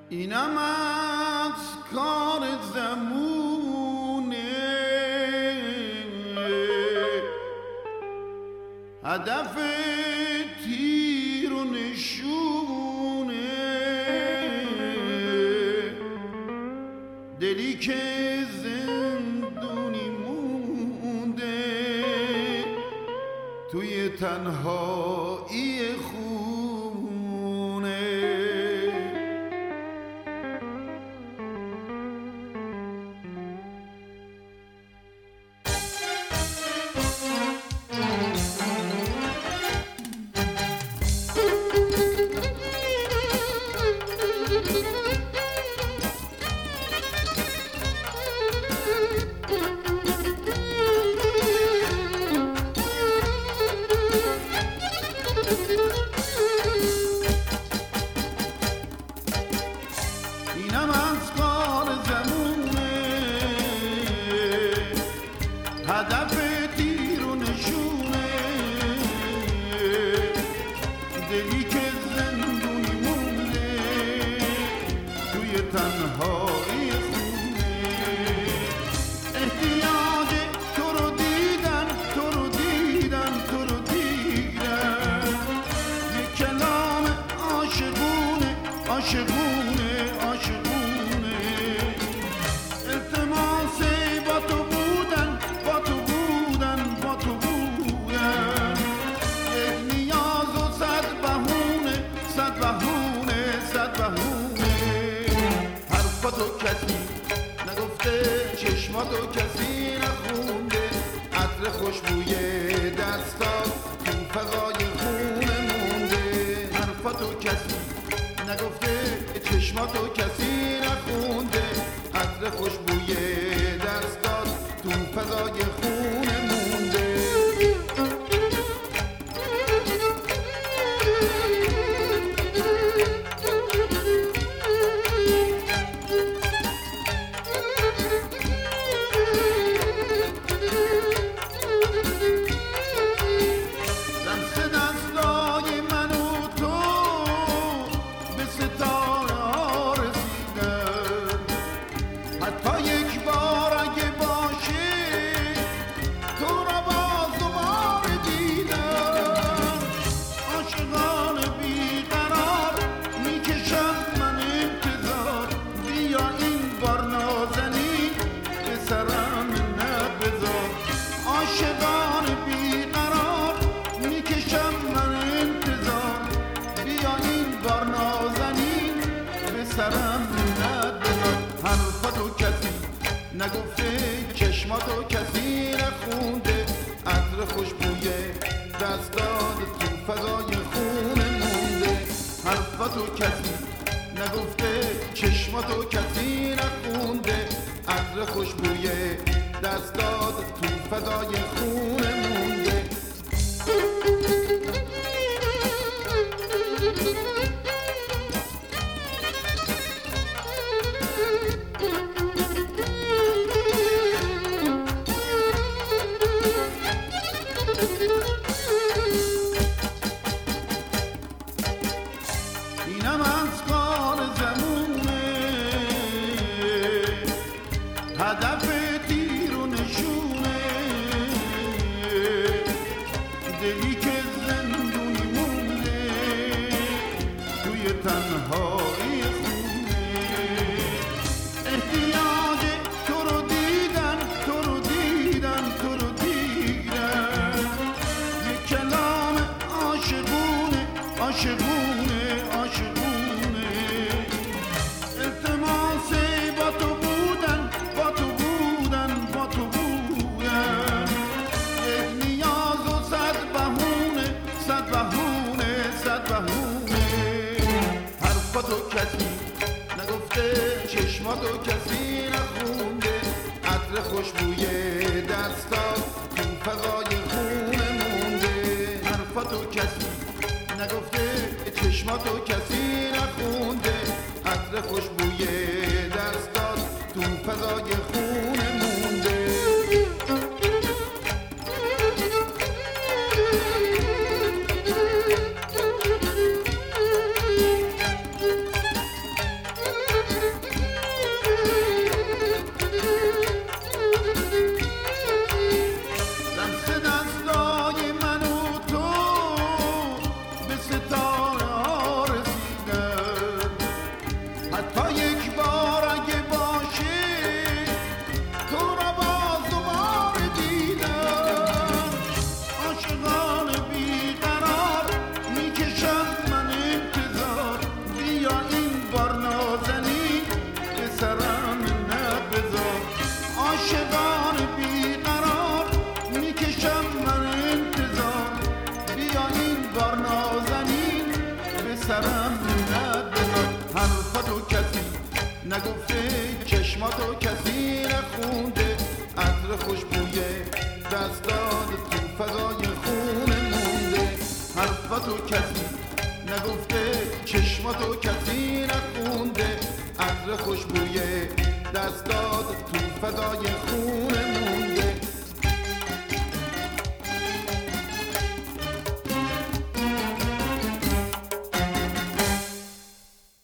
اینم از کار زمونه، هدف تیر و نشونه، دلی که زندونی مونده توی تنهایی خونه. اینم از کار زمونه، هدف تیر و نشونه، دلی که زندونی مونده توی تنهایی خونه. احتیاج تو رو دیدن، تو رو دیدن، تو رو دیدن، یک کلام عاشقونه، عاشقونه، عاشقونه، التماس با تو بودن، با تو بودن، با تو بودن، یک نیاز و صد بهونه، صد بهونه، صد بهونه. حرفاتو کسی نگفته، چشماتو کسی نخونده، عطر خوشبوی دستات تو فضای خونه مونده. حرفاتو کسی نگفته، چشماتو کسی نخونده، عطر خوشبوی دستات تو فضای خونه مونده. دست دستای من و تو به ستاره ها رسیدن، حتی یک بار اگه باشه تو را باز دوباره دیدم. عاشقان بیقرار میکشم من انتظار، بیا این بار نازنین به سرم نبذار. عاشقان بیقرار میکشم من انتظار، بیا این بار نازنین به سرم نبذار. حرفاتو کسی نگفته، چشماتو کسی نخونده، عطر خوشبوی دستات تو فضای خونه مونده. حرفاتو کسی نگفته، چشماتو کسی نخونده، عطر خوشبوی دستات تو فضای خونه مونده. اینم از کار زمونه، هدف تیر و نشونه، دلی که زندونی مونده توی تنهایی خونه. احتیاج تو رو دیدن، تو رو دیدن، تو رو دیدن، یک کلام عاشقونه، عاشقونه، عاشقونه، التماس با تو بودن، با تو بودن، با تو بودن، یک نیاز و صد بهونه، صد بهونه، صد بهونه. حرفاتو کسی نگفته، چشماتو کسی نخونده، عطر خوشبوی دستات تو فضای خونه مونده. حرفاتو کسی نگفته، چشماتو کسی نخونده، عطر خوشبوی دستات تو فضای خونه مونده. سرم نداد. حرفاتو کسی نگفته، چشماتو کسی نخونده، عطر خوشبوی دستات تو فضای خونه مونده. حرفاتو کسی نگفته، چشماتو کسی نخونده، عطر خوشبوی دستات تو فضای خونه